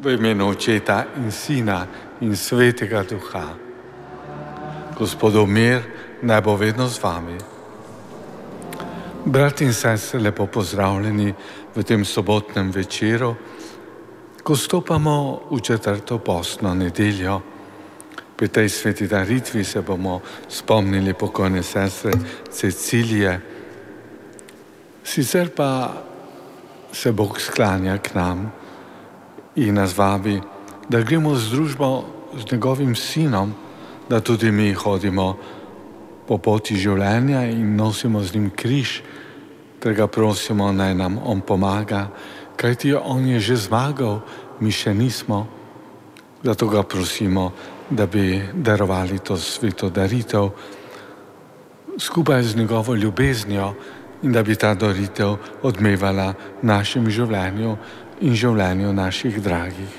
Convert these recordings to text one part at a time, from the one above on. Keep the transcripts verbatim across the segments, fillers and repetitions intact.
V imenu Očeta in Sina in Svetega Duha. Gospodov mir naj bo vedno z vami. Brati in sestre, lepo pozdravljeni v tem sobotnem večeru, ko stopamo v četrto postno nedeljo. Pri tej sveti daritvi se bomo spomnili pokojne sestre Cecilije. Sicer pa se Bog sklanja k nam in nas vabi, da gremo z družbo z njegovim sinom, da tudi mi hodimo po poti življenja in nosimo z njim križ, ter ga prosimo, naj nam on pomaga, kajti on je že zmagal, mi še nismo. Zato ga prosimo, da bi darovali to sveto daritev skupaj z njegovo ljubeznijo in da bi ta daritev odmevala v našem življenju in življenju naših dragih.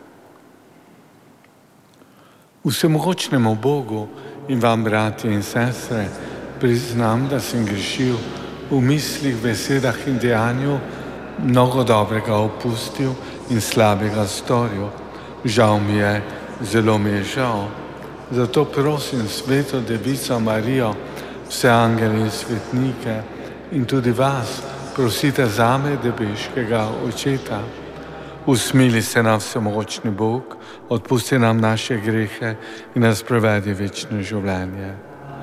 Vsemogočnemu Bogu in vam, bratje in sestre, priznam, da sem grešil v mislih, besedah in dejanju, mnogo dobrega opustil in slabega storil. Žal mi je, zelo mi je žal. Zato prosim Sveto Devico Marijo, vse angele in svetnike in tudi vas, prosite zame, nebeškega Očeta. Usmili se nam vsemogočni Bog, odpusti nam naše grehe in nas prevedi v večno življenje.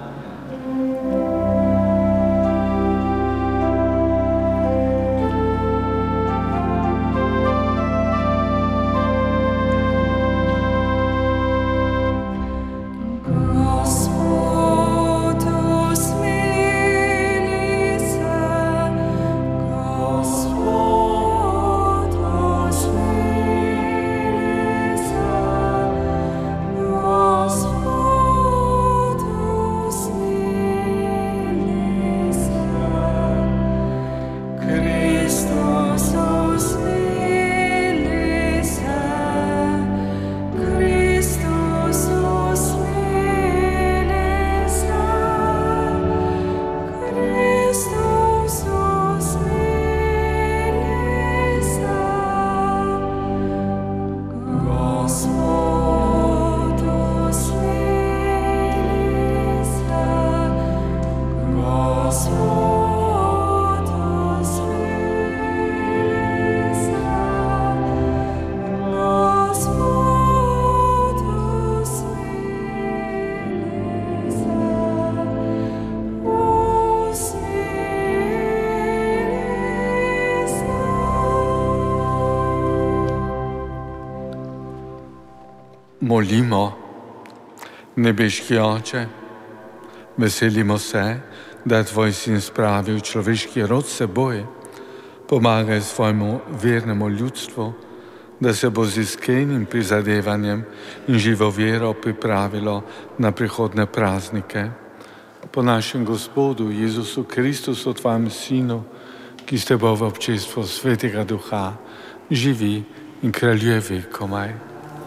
Molimo. Nebeški Oče, veselimo se, da je Tvoj Sin spravil človeški rod s seboj. Pomagaj svojemu vernemu ljudstvu, da se bo z iskrenim prizadevanjem in živo vero pripravilo na prihodne praznike. Po našem Gospodu Jezusu Kristusu, Tvojem Sinu, ki ste bo v občestvu Svetega Duha, živi in kraljuje vekomaj.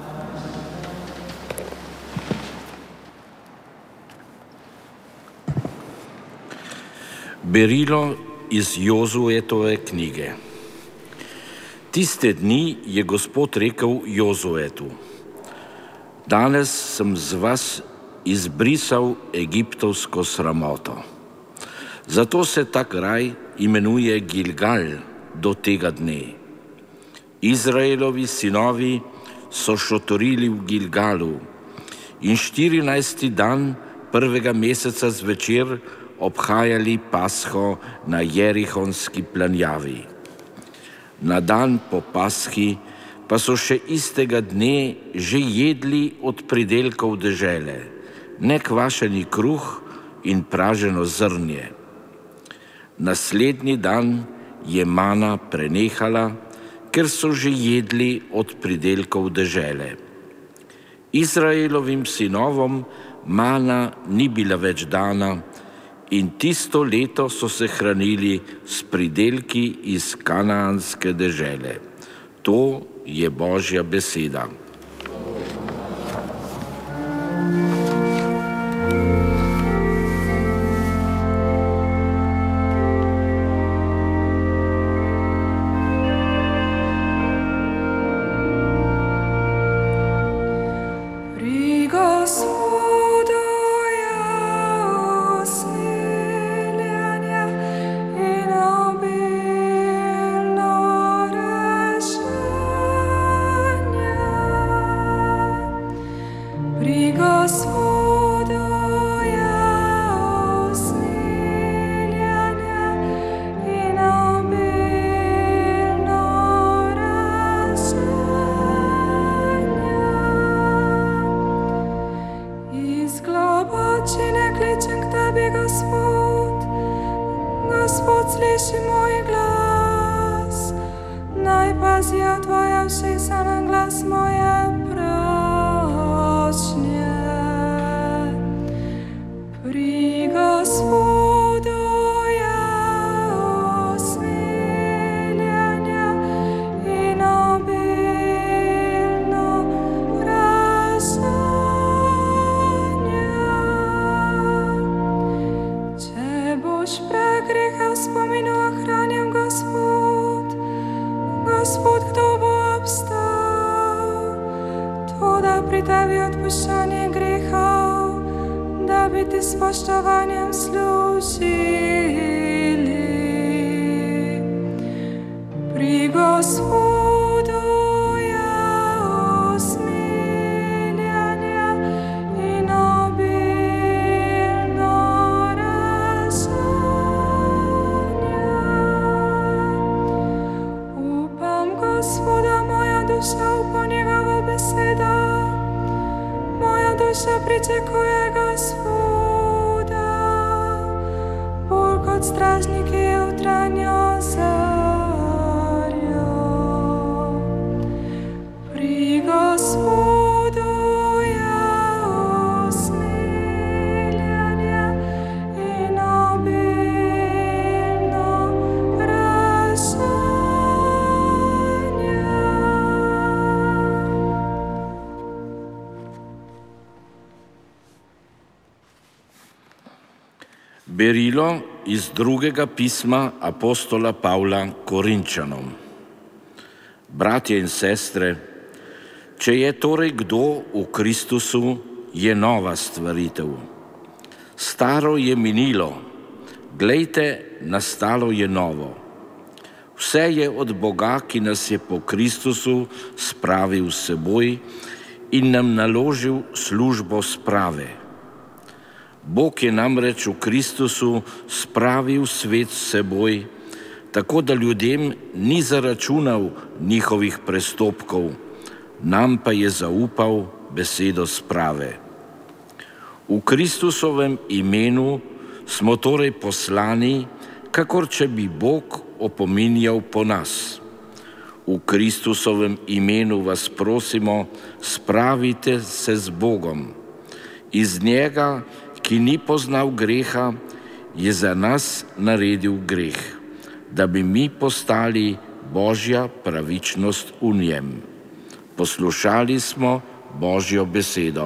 Berilo iz Jozuetove knjige. Tiste dni je Gospod rekel Jozuetu: Danes sem z vas izbrisal egiptovsko sramoto. Zato se ta kraj imenuje Gilgal do tega dne. Izraelovi sinovi so šotorili v Gilgalu in štirinajsti dan prvega meseca zvečer obhajali Pasho na Jerihonski planjavi. Na dan po Pashi pa so še istega dne že jedli od pridelkov dežele, nekvašeni kruh in praženo zrnje. Naslednji dan je mana prenehala, ker so že jedli od pridelkov dežele. Izraelovim sinovom mana ni bila več dana, in tisto leto so se hranili s pridelki iz kanaanske dežele. To je Božja beseda. Berilo iz drugega pisma apostola Pavla Korinčanom. Bratje in sestre, če je torej kdo v Kristusu, je nova stvaritev. Staro je minilo, glejte, nastalo je novo. Vse je od Boga, ki nas je po Kristusu spravil s seboj in nam naložil službo sprave. Bog je namreč v Kristusu spravil svet s seboj, tako da ljudem ni zaračunal njihovih prestopkov, nam pa je zaupal besedo sprave. V Kristusovem imenu smo torej poslani, kakor če bi Bog opominjal po nas. V Kristusovem imenu vas prosimo, spravite se z Bogom. Iz njega, ki ni poznal greha, je za nas naredil greh, da bi mi postali Božja pravičnost v njem. Poslušali smo Božjo besedo.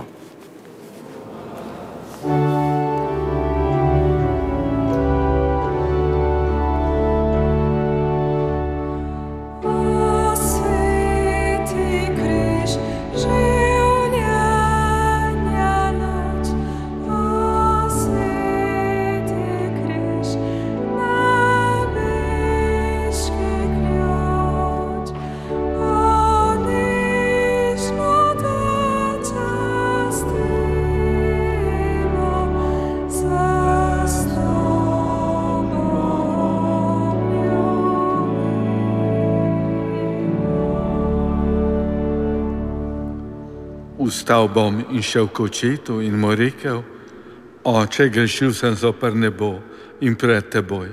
Vstal bom in šel k očetu in mu rekel: Oče, grešil sem zoper nebo in pred teboj.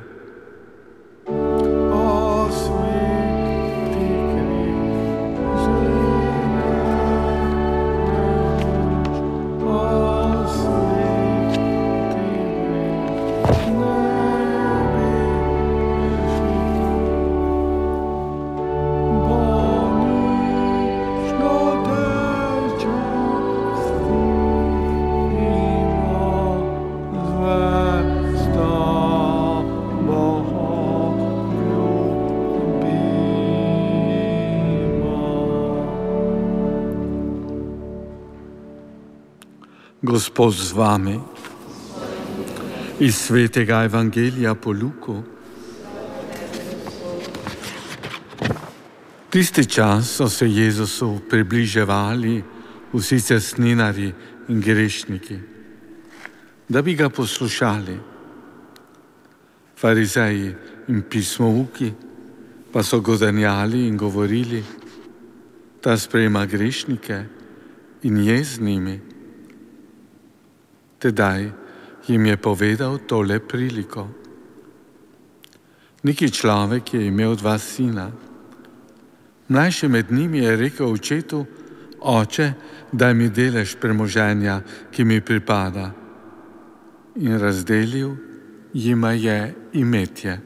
Gospod z vami. Iz svetega Evangelija po Luku. Tisti čas so se Jezusu približevali vsi cestninarji in grešniki, da bi ga poslušali. Farizeji in pismouki pa so godenjali in govorili, da sprejema grešnike in je z njimi. Tedaj jim je povedal tole priliko. Neki človek je imel dva sina. Mlajši med njimi je rekel očetu: Oče, daj mi delež premoženja, ki mi pripada. In razdelil jima je imetje.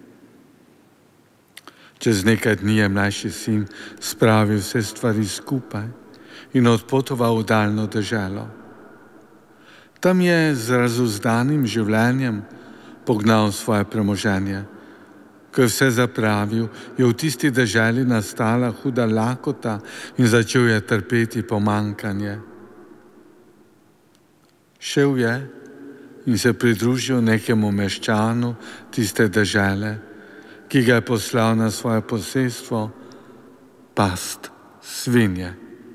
Čez nekaj dni je mlajši sin spravil vse stvari skupaj in odpotoval v daljno deželo. Tam je z razuzdanim življenjem pognal svoje premoženje. Ko je vse zapravil, je v tisti deželi nastala huda lakota in začel je trpeti pomanjkanje. Šel je in se pridružil nekemu meščanu tiste dežele, ki ga je poslal na svoje posestvo past svinje.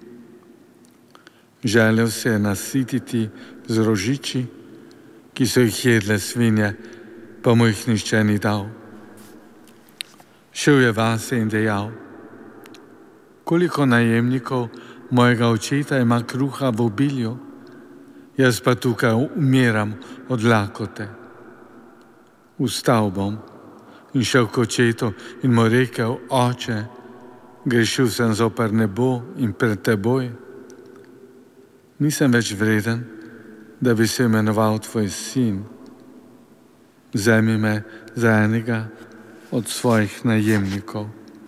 Želel se je nasititi z rožiči, ki so jih jedle svinje, pa mu jih nihče ni dal. Šel je vase in dejal: Koliko najemnikov mojega očeta ima kruha v obilju, jaz pa tukaj umiram od lakote. Vstal bom in šel k očetu in mu rekel: Oče, grešil sem zoper nebo in pred teboj. Nisem več vreden, da bi se imenoval tvoj sin. Vzemi me za enega od svojih najemnikov.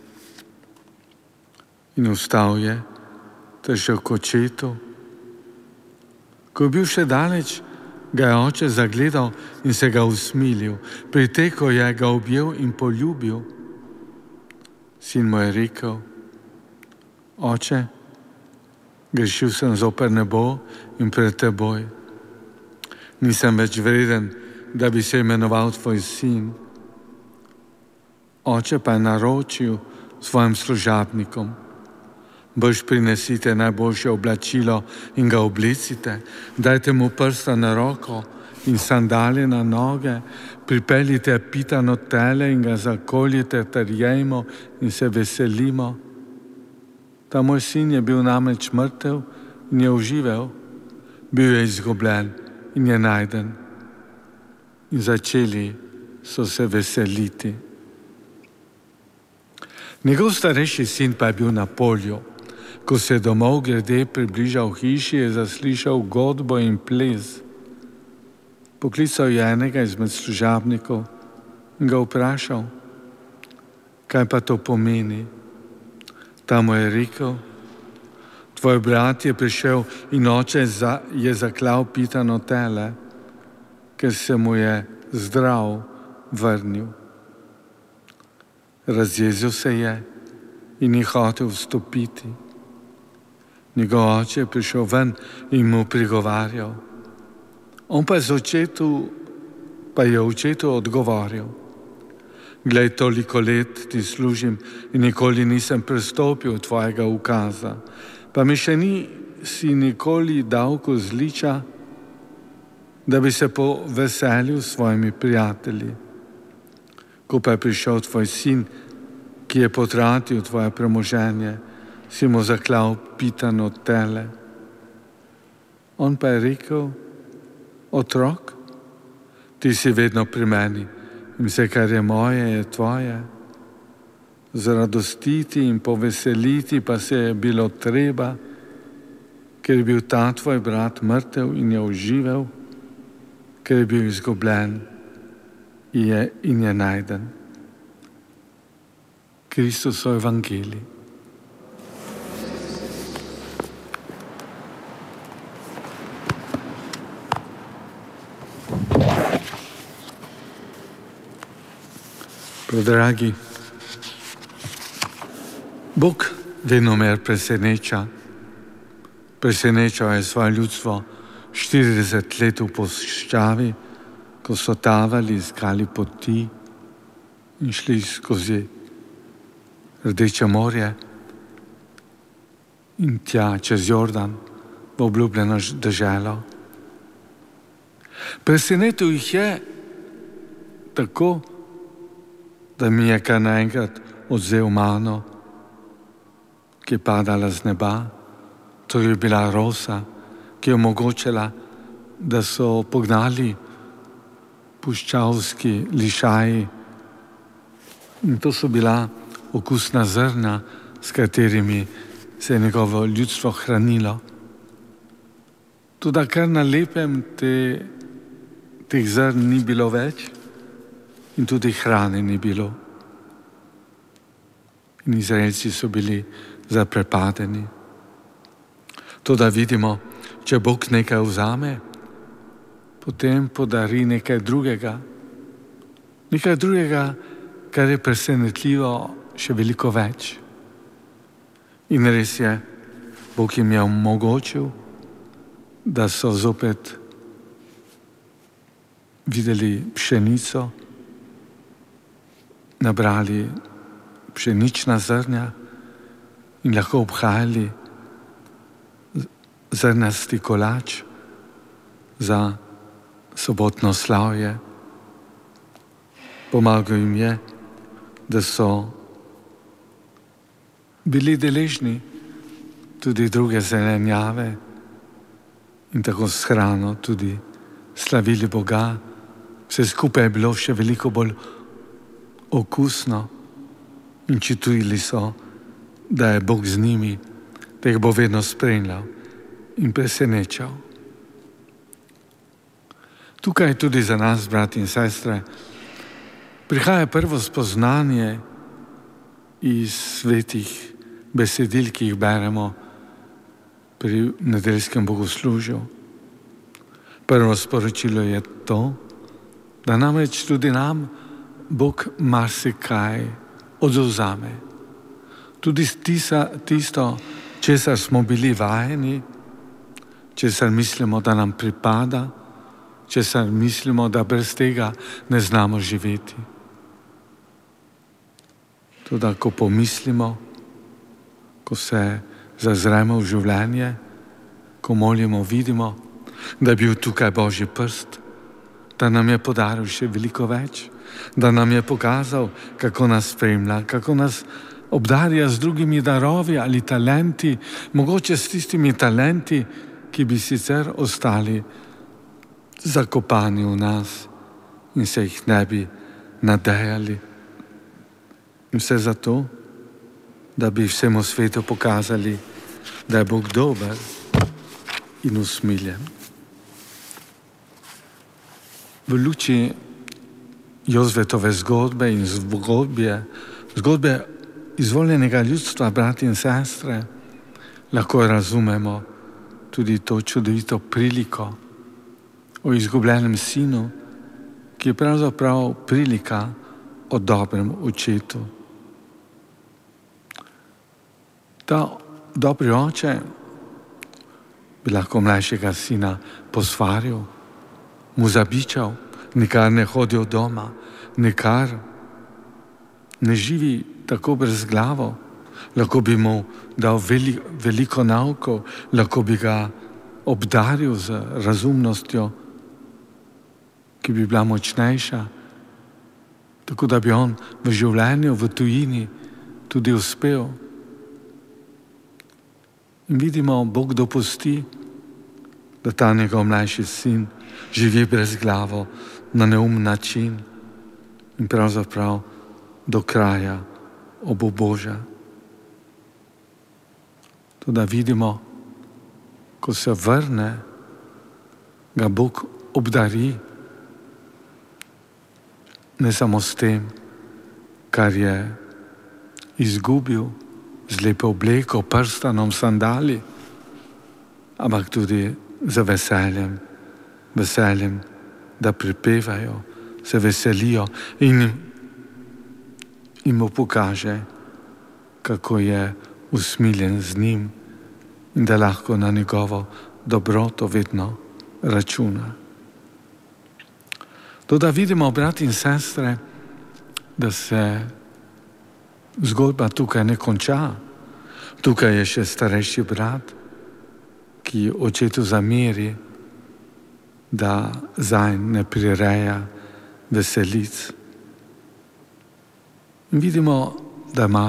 In vstal je, ter šel k očetu. Ko je bil še daleč, ga je oče zagledal in se ga usmilil. Pritekel je, ga objel in poljubil. Sin mu je rekel: Oče, grešil sem zoper nebo in pred teboj. Nisem več vreden, da bi se imenoval tvoj sin. Oče pa je naročil svojim služabnikom: Brž prinesite najboljše oblačilo in ga oblecite, dajte mu prsta na roko in sandale na noge, pripeljite pitano tele in ga zakoljite ter jejmo in se veselimo. Ta moj sin je bil namreč mrtev in je oživel, bil je izgubljen in je najden. In začeli so se veseliti. Njegov starejši sin pa je bil na polju. Ko se je domov grede približal hiši, je zaslišal godbo in ples. Poklical je enega izmed služabnikov in ga vprašal: Kaj pa to pomeni? Ta mu je rekel: Tvoj brat je prišel in oče je zaklal pitano tele, ker se mu je zdrav vrnil. Razjezil se je in ni hotel vstopiti. Njegov oče je prišel ven in mu prigovarjal. On pa je, očetu, pa je očetu odgovoril: Glej, toliko let ti služim in nikoli nisem prestopil tvojega ukaza, pa mi še nisi nikoli dal kozliča, da bi se poveselil s svojimi prijatelji. Ko pa je prišel tvoj sin, ki je potratil tvoje premoženje, si mu zaklal pitano tele. On pa je rekel: Otrok, ti si vedno pri meni in vse, kar je moje, je tvoje. Zaradostiti in poveseliti pa se je bilo treba, ker je bil ta tvoj brat mrtev in je oživel, ker je bil izgubljen in je, in je najden. Kristusov evangelij. Dragi, Bog venomer preseneča. Presenečal je svoje ljudstvo štirideset let v puščavi, ko so tavali, iskali poti in šli skozi Rdeče morje in tja čez Jordan v obljubljeno deželo. Presenetil jih je tako, da mi je kar naenkrat odvzel mano, ki je padala z neba. To je bila rosa, ki je omogočila, da so pognali puščavski lišaji. In to so bila okusna zrna, s katerimi se je njegovo ljudstvo hranilo. Toda kar na lepem te, teh zrn ni bilo več in tudi hrane ni bilo. In Izraelci so bili zaprepadeni. Toda vidimo, če Bog nekaj vzame, potem podari nekaj drugega. Nekaj drugega, kar je presenetljivo še veliko več. In res je, Bog jim je omogočil, da so zopet videli pšenico, nabrali pšenična zrnja in lahko obhajali zrnasti kolač za sobotno slavje. Pomagal jim je, da so bili deležni tudi druge zelenjave in tako s hrano tudi slavili Boga. Vse skupaj je bilo še veliko bolj okusno in čutili so, da je Bog z njimi, da jih bo vedno spremljal in presenečal. Tukaj tudi za nas, brati in sestre, prihaja prvo spoznanje iz svetih besedil, ki jih beremo pri nedeljskem bogoslužju. Prvo sporočilo je to, da namreč tudi nam Bog marsikaj odvzame. Tudi tisa, tisto, česar smo bili vajeni, česar mislimo, da nam pripada, česar mislimo, da brez tega ne znamo živeti. Tudi ko pomislimo, ko se zazremo v življenje, ko molimo, vidimo, da je bil tukaj Božji prst, da nam je podaril še veliko več, da nam je pokazal, kako nas spremlja, kako nas obdarja z drugimi darovi ali talenti, mogoče s tistimi talenti, ki bi sicer ostali zakopani v nas in se jih ne bi nadejali. In vse zato, da bi vsemu svetu pokazali, da je Bog dober in usmiljen. V luči Jozvetove zgodbe in zgodbe, zgodbe izvoljenega ljudstva, brati in sestre, lahko razumemo tudi to čudovito priliko o izgubljenem sinu, ki je pravzaprav prilika o dobrem očetu. Ta dobri oče bi lahko mlajšega sina posvaril, mu zabičal, nikar ne hodi od doma, nikar ne živi tako brezglavo, lahko bi mu dal veli, veliko naukov, lahko bi ga obdaril z razumnostjo, ki bi bila močnejša, tako da bi on v življenju, v tujini tudi uspel. In vidimo, Bog dopusti, da ta njegov mlajši sin živi brezglavo na neumen način in pravzaprav do kraja obuboža. Tudi vidimo, ko se vrne, ga Bog obdari ne samo s tem, kar je izgubil, z lepo obleko, prstanom, sandali, ampak tudi z veseljem, veseljem, da pripevajo, se veselijo in, in mu pokaže, kako je usmiljen z njim in da lahko na njegovo dobroto vedno računa. Toda vidimo, brat in sestre, da se zgodba tukaj ne konča. Tukaj je še starejši brat, ki očetu zameri, da zanj ne prireja veselic. In vidimo, da ima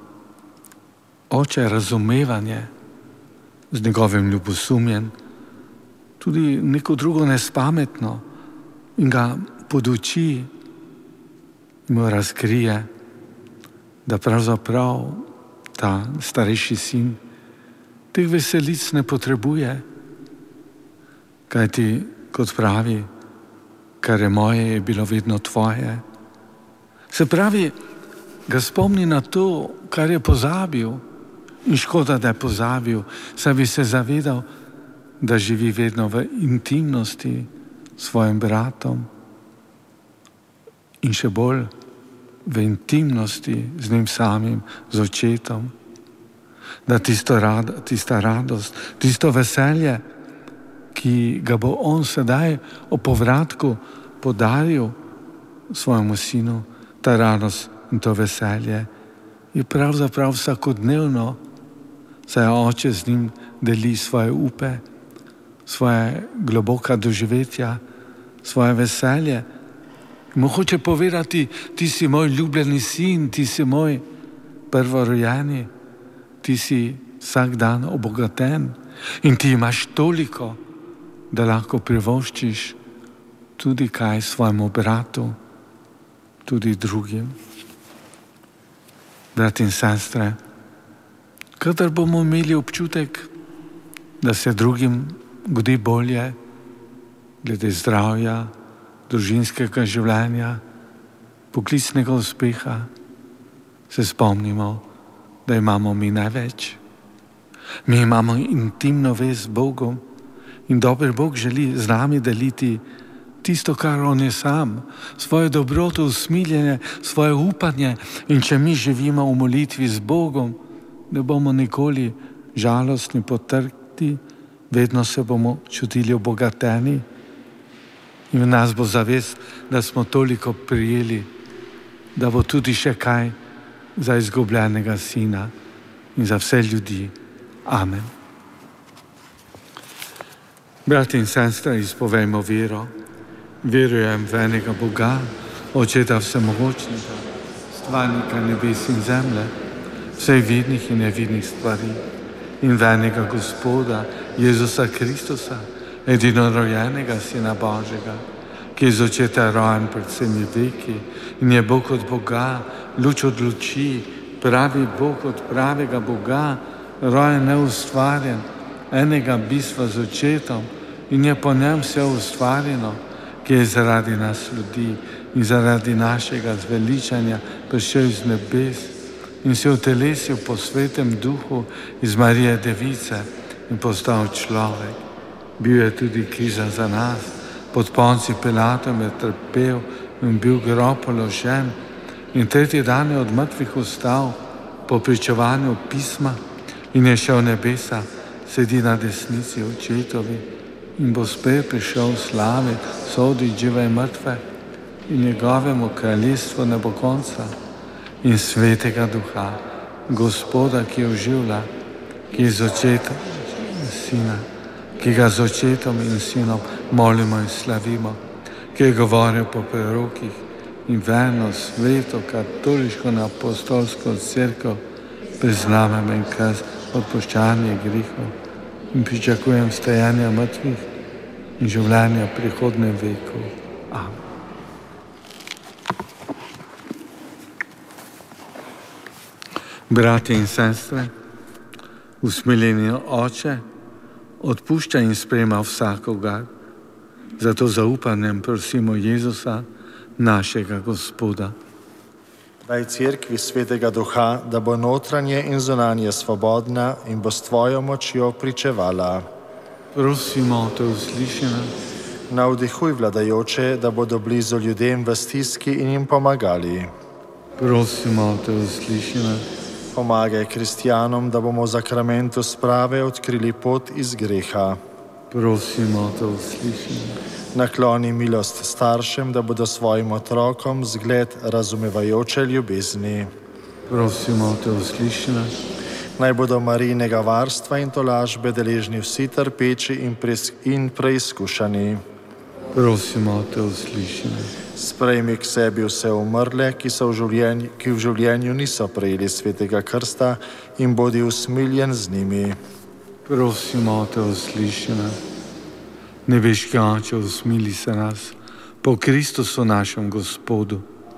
oče razumevanje z njegovim ljubosumjem, tudi neko drugo nespametno, in ga poduči in mu razkrije, da pravzaprav ta starejši sin teh veselic ne potrebuje, kajti, kot pravi, kar je moje, je bilo vedno tvoje. Se pravi, ga spomni na to, kar je pozabil, in škoda, da je pozabil, saj bi se zavedal, da živi vedno v intimnosti s svojim bratom in še bolj v intimnosti z njim samim, z očetom, da tisto rad, tista radost, tisto veselje, ki ga bo on sedaj o povratku podaril svojemu sinu, ta radost in to veselje je pravzaprav vsakodnevno, saj oče z njim deli svoje upe, svoje globoka doživetja, svoje veselje. Mu hoče povedati, ti si moj ljubljeni sin, ti si moj prvorojeni, ti si vsak dan obogaten in ti imaš toliko, da lahko privoščiš tudi kaj svojemu bratu, tudi drugim. Brat in sestre, kadar bomo imeli občutek, da se drugim godi bolje, glede zdravja, družinskega življenja, poklicnega uspeha, se spomnimo, da imamo mi največ. Mi imamo intimno vez z Bogom in dober Bog želi z nami deliti tisto, kar on je sam, svoje dobroto, usmiljenje, svoje upanje, in če mi živimo v molitvi z Bogom, ne bomo nikoli žalostni, potrti, vedno se bomo čutili obogateni in v nas bo zavest, da smo toliko prijeli, da bo tudi še kaj za izgubljenega sina in za vse ljudi. Amen. Brati in sestre, izpovejmo vero. Verujem v enega Boga, Očeta vsemogočnega, stvarnika nebes in zemlje, vseh vidnih in nevidnih stvari, in v enega Gospoda, Jezusa Kristusa, edinorojenega Sina Božjega, ki je iz Očeta rojen pred vsemi veki in je Bog od Boga, luč od luči, pravi Bog od pravega Boga, rojen neustvarjen, enega bistva z Očetom, in je po njem vse ustvarjeno, ki je zaradi nas ljudi in zaradi našega zveličanja prišel iz nebes in se utelesil po svetem duhu iz Marije Device in postal človek. Bil je tudi križan za nas, pod Ponci Pilatom je trpel in bil grob položen in tretji dan je od mrtvih vstal po pričevanju pisma in je šel v nebesa, sedi na desnici Očetovi in bo spet prišel v slavi, soditi žive in mrtve, in njegovemu kraljestvu ne bo konca. In svetega duha, Gospoda, ki oživlja, ki je z Očetom in Sina, ki ga z Očetom in Sinom molimo in slavimo, ki je govoril po prerokih in verno, sveto, katoliško in apostolsko cerkev, priznavam in krst, odpuščanje grehov in pričakujem stajanja mrtvih in življenja v prihodnjem veku. Amen. Bratje in sestre, usmiljeni Oče odpušča in sprejema vsakogar, zato zaupanjem prosimo Jezusa, našega Gospoda. Daj Cerkvi Svetega Duha, da bo notranje in zunanje svobodna in bo s Tvojo močjo pričevala. Prosimo, te usliši nas. Navdihuj vladajoče, da bodo blizu ljudem v stiski in jim pomagali. Prosimo, te usliši nas. Pomagaj kristjanom, da bomo v zakramentu sprave odkrili pot iz greha. Prosimo, da usliši. Nakloni milost staršem, da bodo svojim otrokom zgled razumevajoče ljubezni. Prosimo, da usliši nas. Naj bodo Marijinega varstva in tolažbe deležni vsi trpeči in, in preizkušani. Prosimo, da usliši nas. Sprejmi k sebi vse umrle, ki, so v življenju, ki v življenju niso prejeli svetega krsta, in bodi usmiljen z njimi. Prosimo, da usliši nas. Nebeški Oče, usmili se nas po Kristusu našem Gospodu.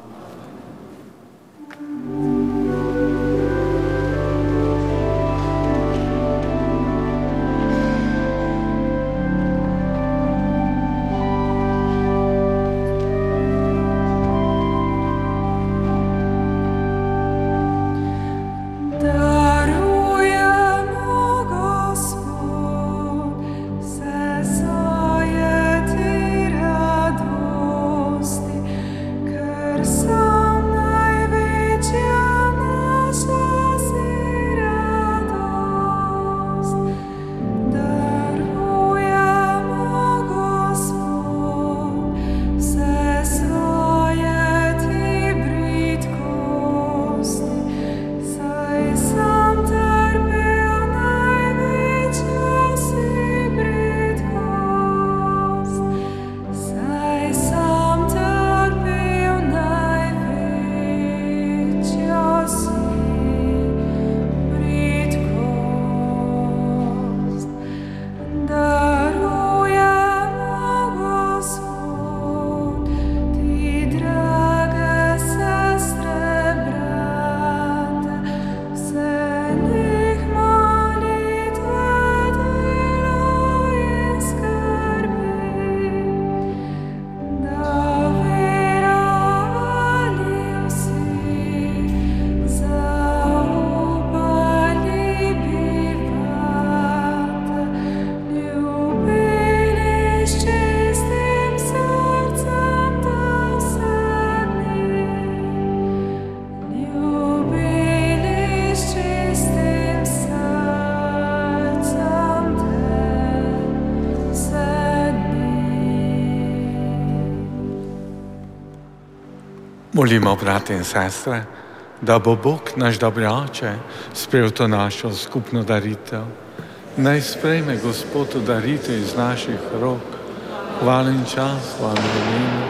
Molimo, brate in sestre, da bo Bog, naš dobri Oče, sprejel to našo skupno daritev. Naj sprejme Gospod daritev iz naših rok. Hvala in čas, hvala imenu,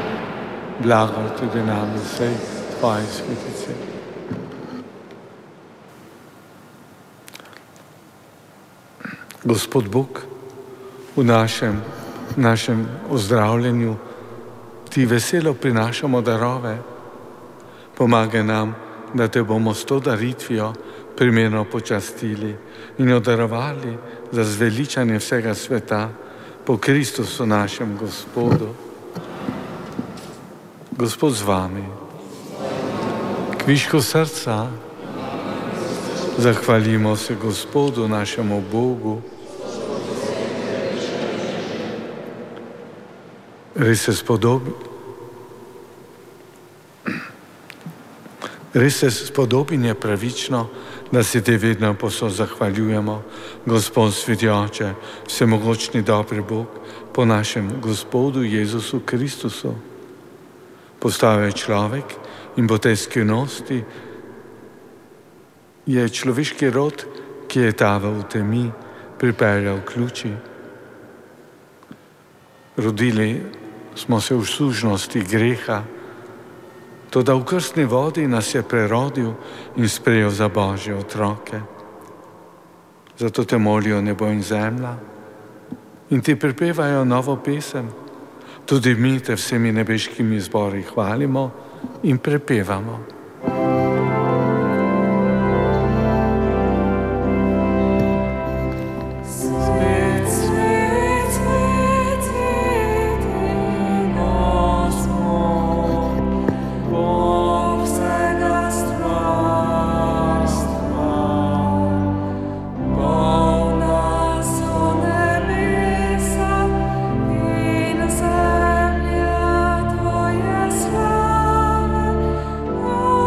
blago tudi nam vsej tvoji svetici. Gospod Bog, v našem, našem ozdravljenju ti veselo prinašamo darove. Pomagaj nam, da te bomo s to daritvijo primerno počastili in jo darovali za zveličanje vsega sveta po Kristusu našem Gospodu. Gospod z vami. Kvišku srca zahvalimo se Gospodu našemu Bogu. Res se spodobi. Res se spodobi in je pravično, da se te vedno posod zahvaljujemo, Gospod sveti Oče, vsemogočni dobri Bog, po našem Gospodu Jezusu Kristusu. Postal je človek in po tej skrivnosti je človeški rod, ki je taval v temi, pripeljal k luči. Rodili smo se v sužnosti greha, toda v krstni vodi nas je prerodil in sprejel za Božje otroke. Zato te molijo nebo in zemlja in ti pripevajo novo pesem. Tudi mi te vsemi nebeškimi zbori hvalimo in prepevamo. Oh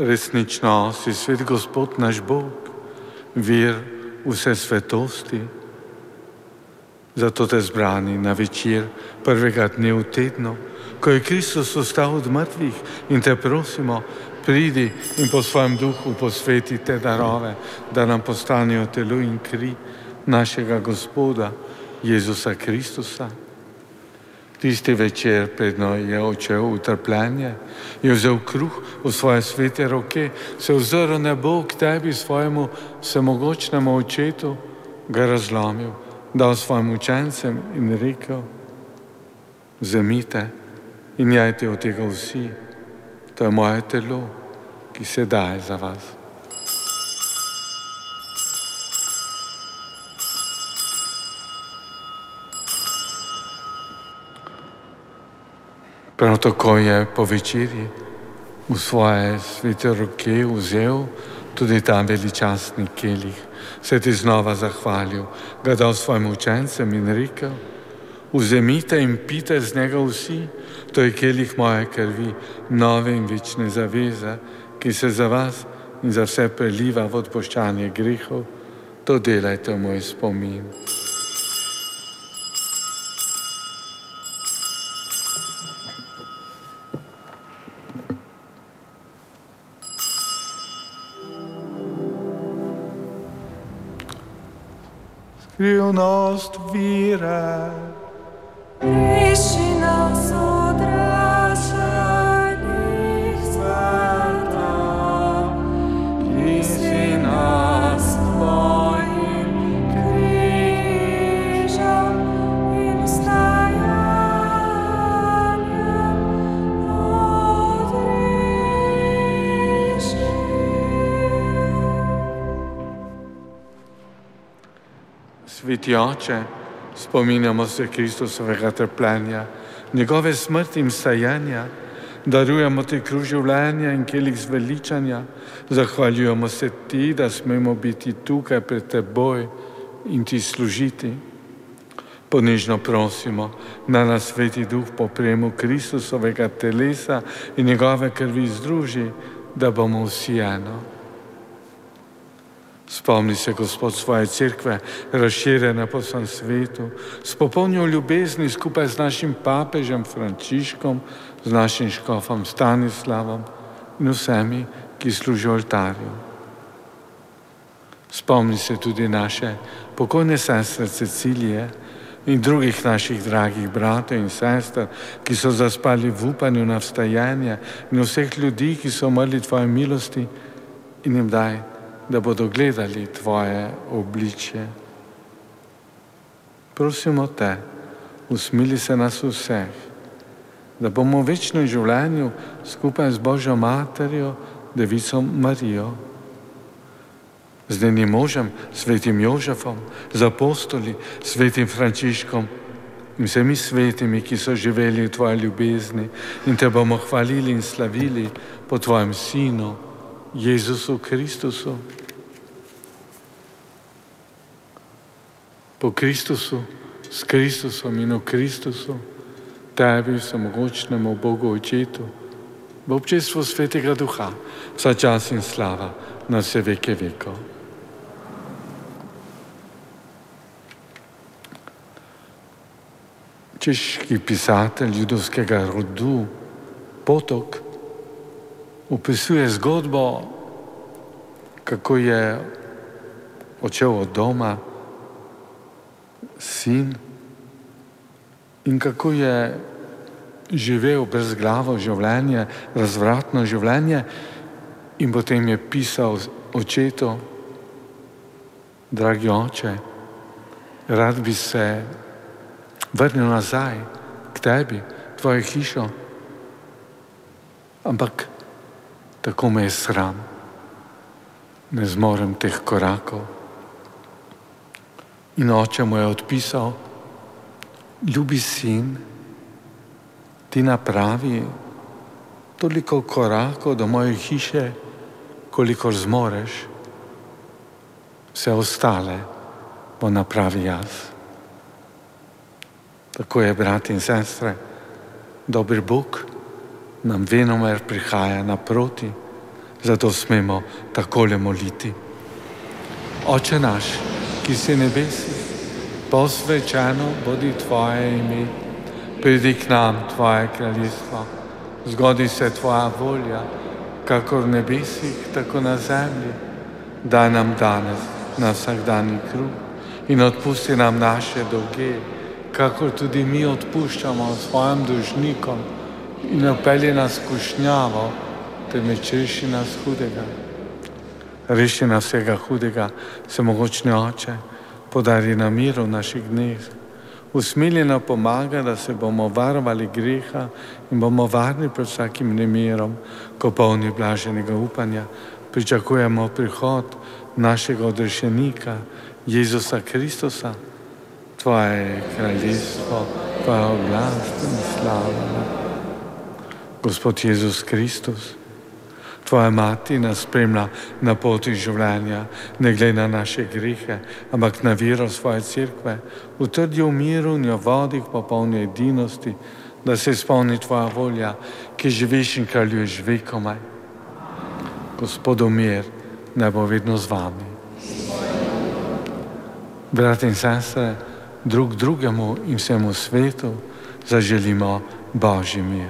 resnično si svet Gospod naš Bog, vir vse svetosti. Zato te zbrani na večer prvega dne v tednu, ko je Kristus vstal od mrtvih, in te prosimo, pridi in po svojem duhu posveti te darove, da nam postanejo telo in kri našega Gospoda Jezusa Kristusa. Tisti večer, predno je odšel v trpljenje, je vzel kruh v svoje svete roke, se ozrl nebo k tebi, svojemu vsemogočnemu očetu, ga razlomil, dal svojim učencem in rekel: vzemite in jajte od tega vsi, to je moje telo, ki se daje za vas. Prav tako je po večerji v svoje svete roke vzel tudi ta veličastni kelih, se ti znova zahvalil, ga dal svojim učencem in rekel: vzemite in pite z njega vsi, to je kelih moje krvi, nove in večne zaveze, ki se za vas in za vse preliva v odpuščanje grehov, to delajte v moj spomin. Skrivnost vire. Reši nas odraženih sveta, nisi nas tvojim križem in vstajanjem odreši. Sveti Oče, spominjamo se Kristusovega trpljenja, njegove smrti in vstajanja, darujemo ti kruh življenja in kelih zveličanja, zahvaljujemo se ti, da smemo biti tukaj pred teboj in ti služiti. Ponižno prosimo, da nas Sveti Duh po prejemu Kristusovega telesa in njegove krvi združi, da bomo vsi eno. Spomni se, Gospod, svoje cerkve, razširjene po vsem svetu, s popolnjo ljubezni skupaj z našim papežem Frančiškom, z našim škofom Stanislavom in vsemi, ki služijo oltarju. Spomni se tudi naše pokojne sestre Cecilije in drugih naših dragih bratov in sester, ki so zaspali v upanju na vstajanje, in vseh ljudi, ki so umrli tvoje milosti, in jim daj, da bodo gledali tvoje obličje. Prosimo te, usmili se nas vseh, da bomo v večnem življenju skupaj z Božjo materjo, Devico Marijo, z njenim možem, svetim Jožefom, z apostoli, svetim Frančiškom in vsemi svetimi, ki so živeli v tvoji ljubezni, in te bomo hvalili in slavili po tvojem Sinu, Jezusu Kristusu. Po Kristusu, s Kristusom in v Kristusu, tebi, vsemogočnemu Bogu Očetu, v občestvu Svetega Duha, vsa čas in slava na vse veke vekov. Češki pisatelj judovskega rodu Potok opisuje zgodbo, kako je odšel od doma sin in kako je živel brezglavo življenje, razvratno življenje, in potem je pisal očetu: dragi oče, rad bi se vrnil nazaj k tebi, tvojo hišo, ampak tako me je sram, ne zmorem teh korakov. In oče mu je odpisal: ljubi sin, ti napravi toliko korakov do moje hiše, kolikor zmoreš, vse ostale bo napravi jaz. Tako je, brat in sestre, dobri Bog nam venomer prihaja naproti, Zato smemo takole moliti. Oče naš, ki si v nebesih, posvečeno bodi Tvoje ime, pridi k nam Tvoje kraljestvo, zgodi se Tvoja volja, kakor v nebesih, tako na zemlji. Daj nam danes na vsakdanji kruh in odpusti nam naše dolge, kakor tudi mi odpuščamo svojim dolžnikom, in ne vpelji nas v skušnjavo, temveč reši nas hudega. Reši nas vsega hudega, vsemogočni Oče, podari nam mir v naših dneh. Usmiljeno pomaga, da se bomo varovali greha in bomo varni pred vsakim nemirom, ko polni blaženega upanja pričakujemo prihod našega odrešenika, Jezusa Kristusa. Tvoje je kraljestvo, Tvoja oblast in slava. Gospod Jezus Kristus, Tvoja mati nas spremlja na poti življenja, ne glede na naše grehe, ampak na vero svoje cerkve, utrdi v miru in jo vodi k popolni edinosti, da se izpolni Tvoja volja, ki živiš in kraljuješ vekomaj. Gospodov mir, naj bo vedno z vami. Brati in sestre, drug drugemu in vsemu svetu zaželimo Božji mir.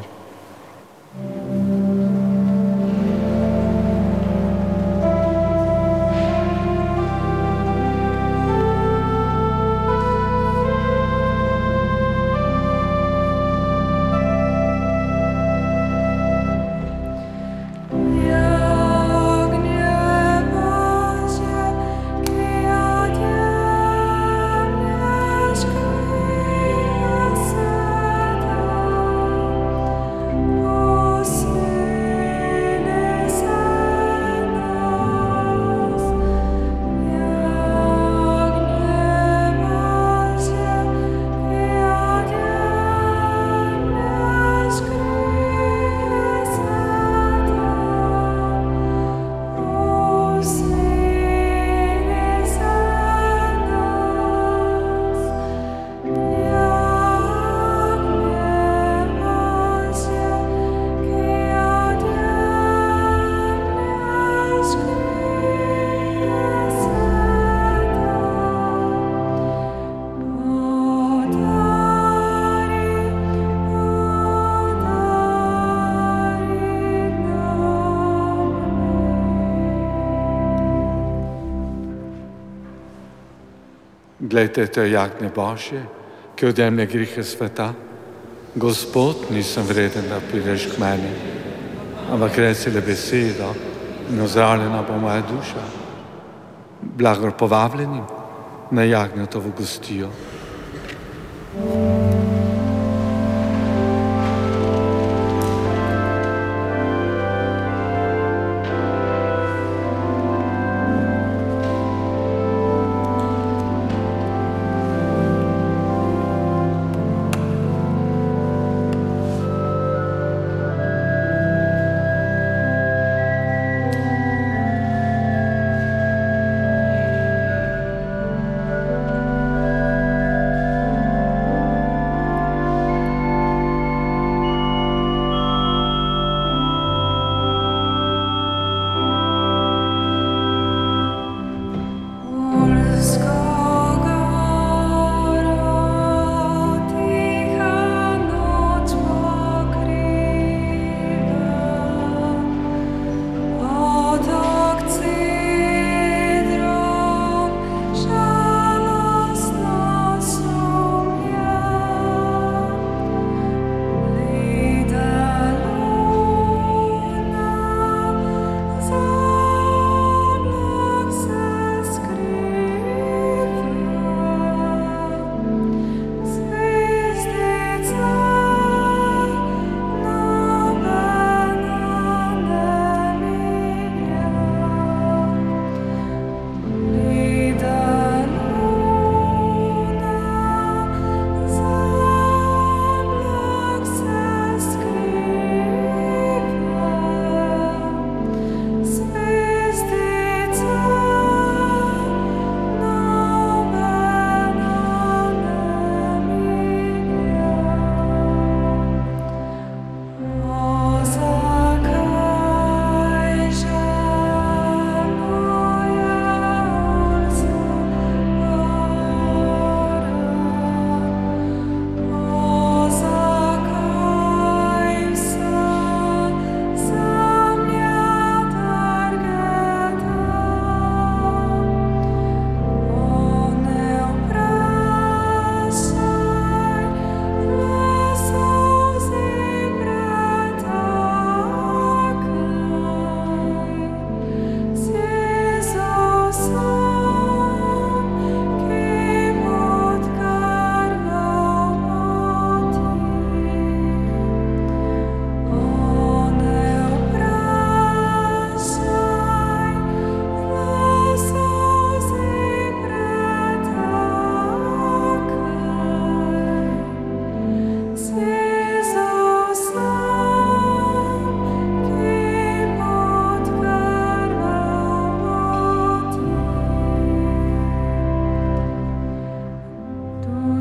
Glejte, to je jagnje Božje, ki odjemlje grehe sveta. Gospod, nisem vreden, da prideš k meni, ampak reci le besedo in ozdravljena bo moja duša. Blagor povabljeni na jagnjetovo gostijo.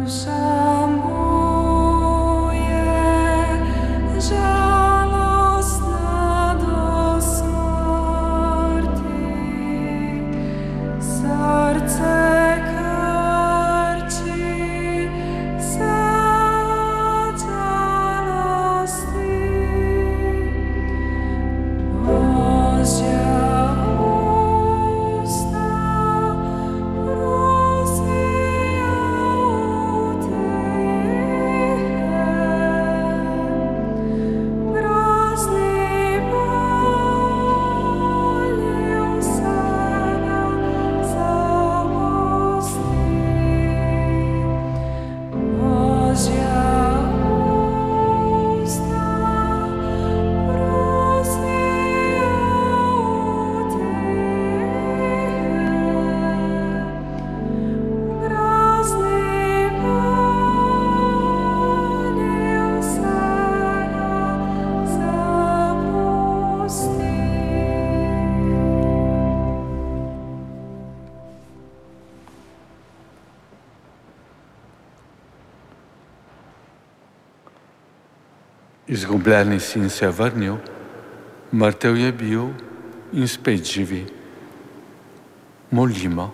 Izgubljeni sin se je vrnil, mrtev je bil in spet živi. Molimo.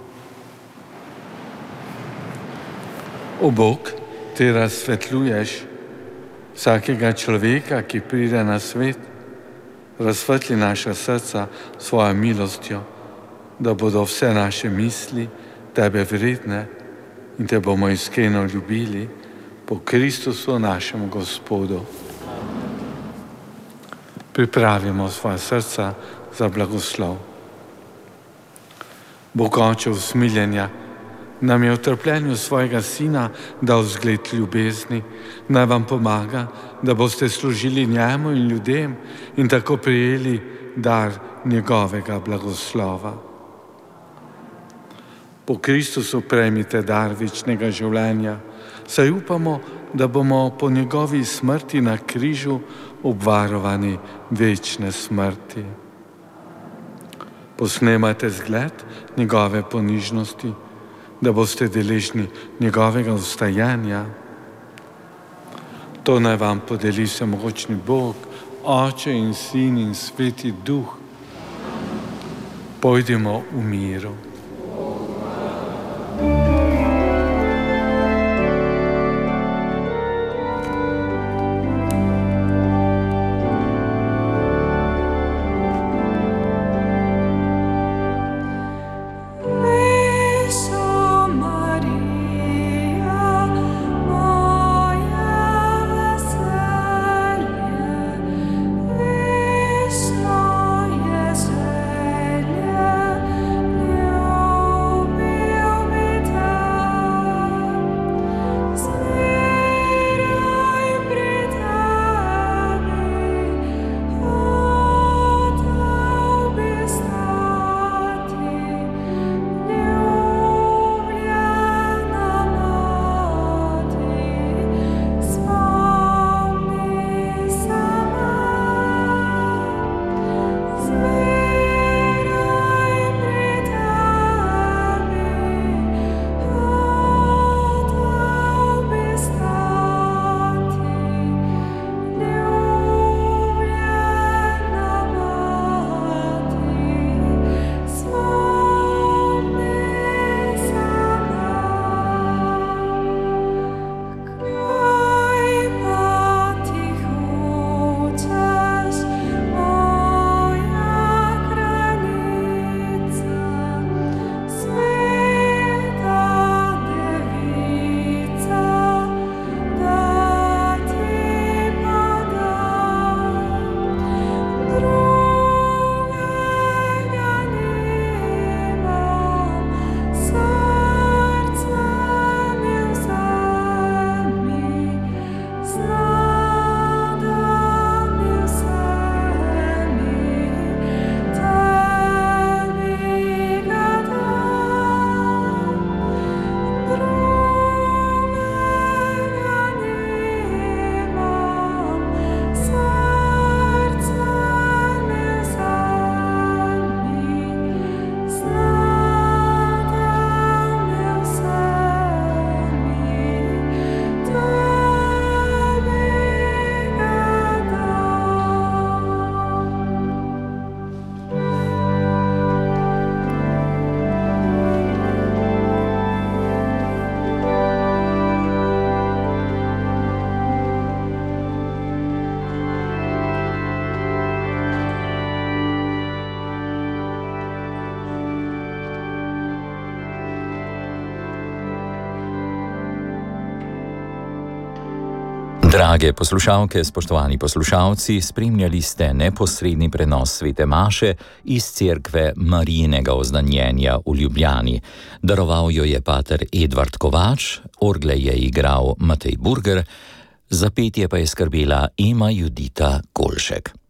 O Bog, ti razsvetljuješ vsakega človeka, ki pride na svet, razsvetli naša srca s svojo milostjo, da bodo vse naše misli tebe vredne in te bomo iskreno ljubili po Kristusu našemu Gospodu. Pripravimo svoja srca za blagoslov. Bog Oče usmiljenja nam je v trpljenju svojega Sina dal zgled ljubezni, naj vam pomaga, da boste služili njemu in ljudem in tako prijeli dar njegovega blagoslova. Po Kristusu prejmite dar večnega življenja, saj upamo, da bomo po njegovi smrti na križu obvarovani večne smrti. Posnemajte zgled njegove ponižnosti, da boste deležni njegovega vstajanja. To naj vam podeli vsemogočni Bog, Oče in Sin in Sveti Duh. Pojdimo v miru. Yeah. Drage poslušalke, spoštovani poslušalci, spremljali ste neposredni prenos svete maše iz cerkve Marijinega oznanjenja v Ljubljani. Daroval jo je pater Edvard Kovač, orgle je igral Matej Burger, za petje pa je skrbela Ema Judita Kolšek.